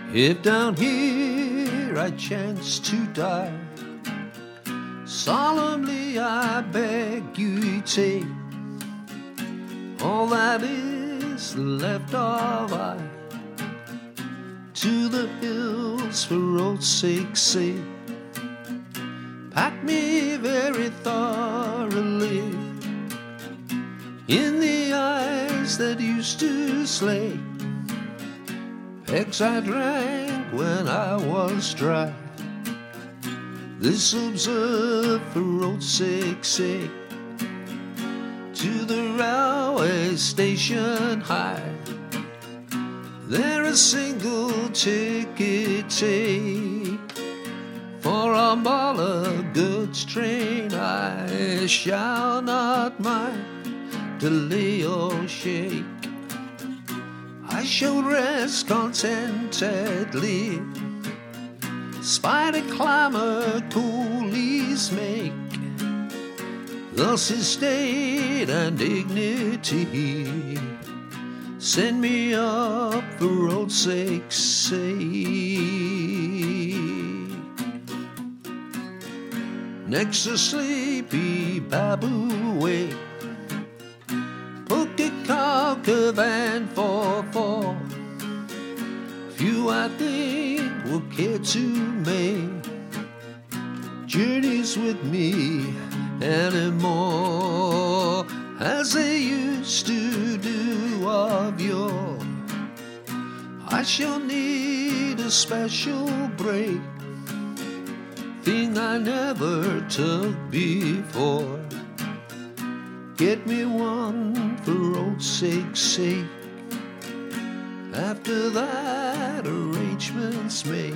If down here I chance to die, solemnly I beg you take all that is left of I to the hills for old sake's sake. Pack me very thoroughly in the eyes that used to slay, pegs I drank when I was dry. This observe for old sake's sake, to the railway station high, there a single ticket take for a ball of goods train. I shall not mind delay or shake, I shall rest contentedly, spite a clamor coolies make. Thus his state and dignity send me up for old sake's sake. Next a sleepy baboo wake, Pukka Kalka van for four. Few I think will care to make journeys with me anymore, as they used to do of yore. I shall need a special break, thing I never took before. Get me one for old sake's sake, after that arrangements made.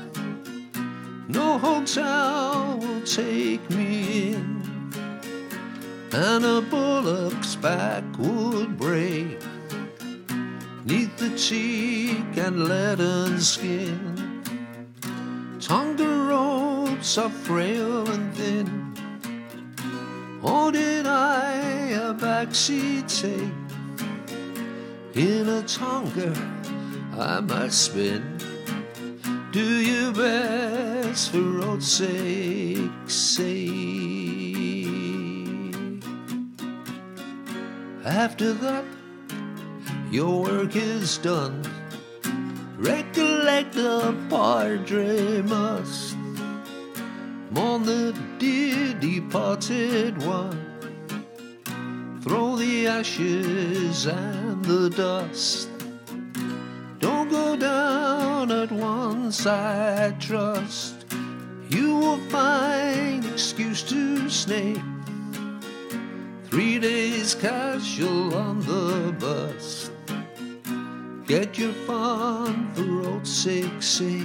No hotel will take me in, and a bullock's back would break neath the cheek and leaden skin. Tonga ropes are frail and thin, or did I a backseat take? In a Tonga I might spin. Do your best for old sake's sake. After that, your work is done. Recollect the Padre must mourn the dear departed one. Throw the ashes and the dust. Don't go down at once, I trust. You will find excuse to snake 3 days casual on the bus. Get your fun for old sake's sake.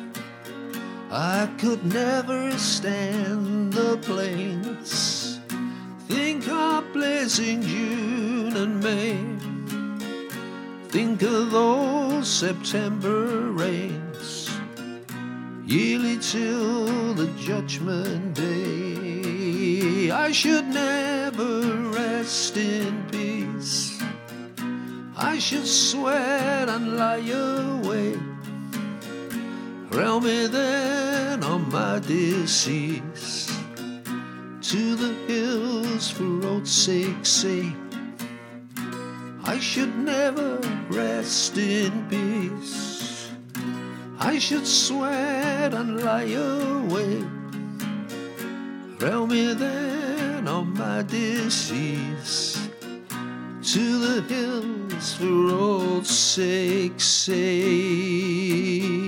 I could never stand the plains. Think of blazing June and May. Think of those September rains, yearly till the judgment day. I should never rest in peace. I should sweat and lie awake. Rail me then on my decease to the hills for old sake's sake. I should never rest in peace. I should sweat and lie awake. Rail me then on my decease to the hills for old sake's sake.